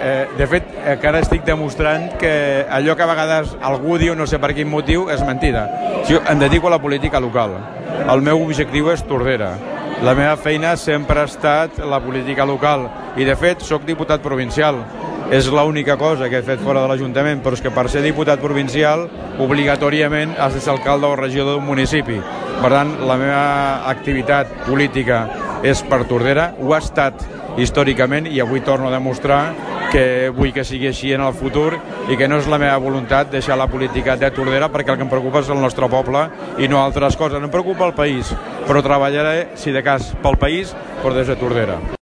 de fet, encara estic demostrant que allò que a vegades algú diu, no sé per quin motiu, és mentida. Jo em dedico a la política local. El meu objectiu és Tordera. La meva feina sempre ha estat la política local i, de fet, sóc diputat provincial. És l'única cosa que he fet fora de l'Ajuntament, però és que per ser diputat provincial, obligatòriament has de ser alcalde o regidor d'un municipi. Per tant, la meva activitat política és per Tordera, ho ha estat històricament i avui torno a demostrar que vull que sigui així en el futur i que no és la meva voluntat deixar la política de Tordera, perquè el que em preocupa és el nostre poble i no altres coses. Em preocupa el país, però treballaré, si de cas, pel país, però des de Tordera.